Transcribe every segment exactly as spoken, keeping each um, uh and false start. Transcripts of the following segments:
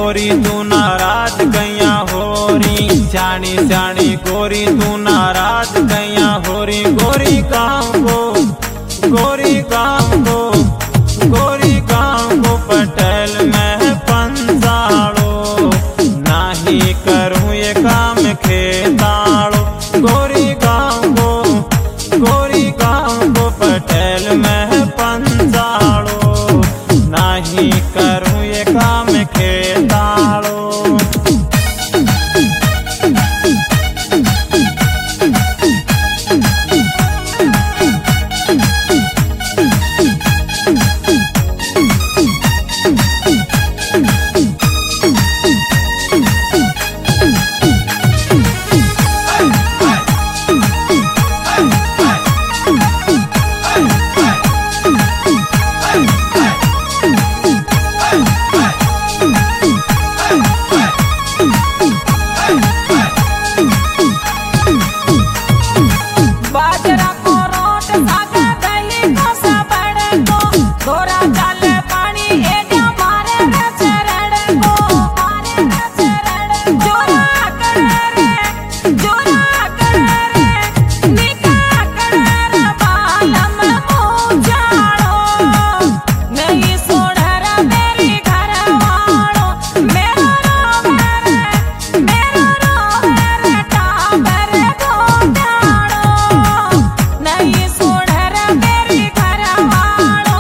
गोरी तू नाराज कैया होरी, जानी जानी गोरी तू नाराज कैया होरी। गोरी गाँव को गोरी गाँव को गोरी गाँव को पटेल में पंसाड़ो, नाही करूँ ये काम खेताड़ो। गोरी गाँव को गोरी गाँव को पटेल में पंसाड़ो, नाही करूँ ये काम खेताड़ो। बाजरा को रोट सागा दही को सबड़ को, गोरा चाले पानी एजा मारे रे चरण को, मारे रे चरण। जोरा करे रे जोरा करे रे निका करे रे बालम मुझाड़ो, नहीं सोढ़र मेरी घर वाड़ो। मेरा रोवे रे मेरा रोवे रे टाबर गोटाड़ो, नहीं सोढ़र मेरी घर वाड़ो।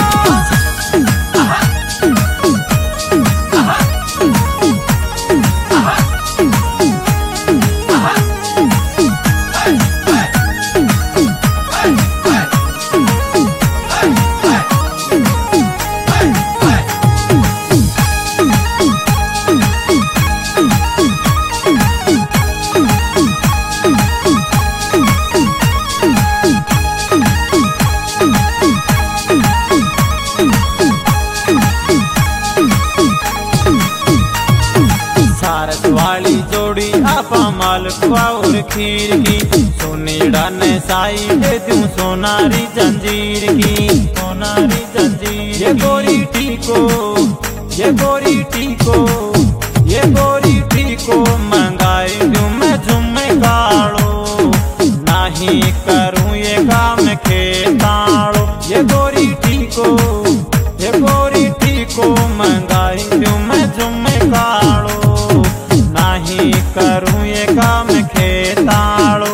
सारस वाली जोड़ी आपा मालपुआ और खीर की, सोनेड़ा ने साई दे दूं सोनारी जंजीर की, सोनारी जंजीर। ये गोरी टीको ये गोरी टीको ये गोरी टीको मंगाई दूं मैं झुम्मे गाड़ो, नाही करूँ ये काम खेताड़ो। ये गोरी टीको ये गोरी टीको मंगाई दूं मैं झुम्मे गाड़ो, नाही करूँ ये काम खेताड़ो।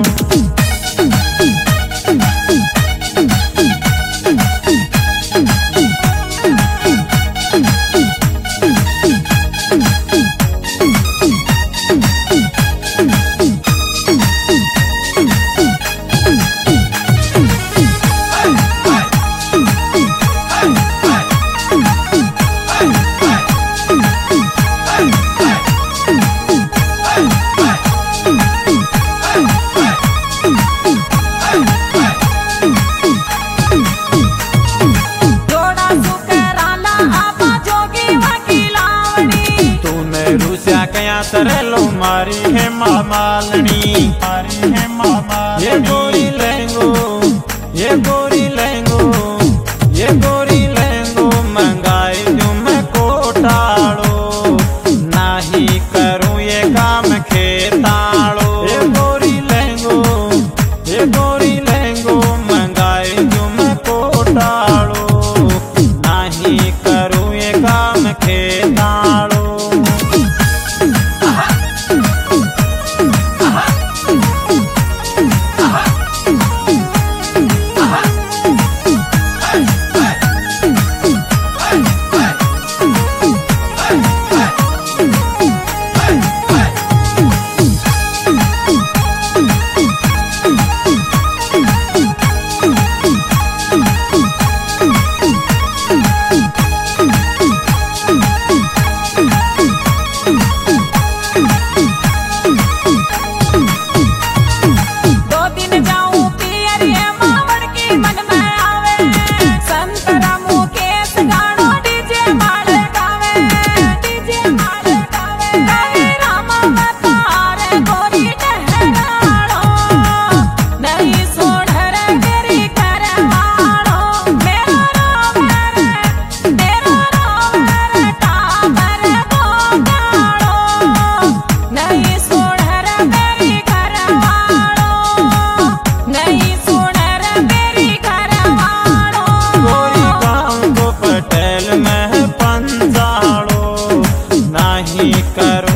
जोड़ा सुकराला आपा जोगी वकीलावनी, तूने रूसिया कया तरलो मारी है मामालनी, मारी है मामालनी। ये गोरी लेंगो ये गोरी लेंगो ये गोरी लेंगो मंगाई दूं मैं कोटाड़ो, नाही करूँ ये काम खेताड़ो। ये गोरी लेंगो ये गोरी लेंगो मंगाई दूं मैं कोटाड़ो, नाही करूँ ये काम खेताड़ो। नहीं करो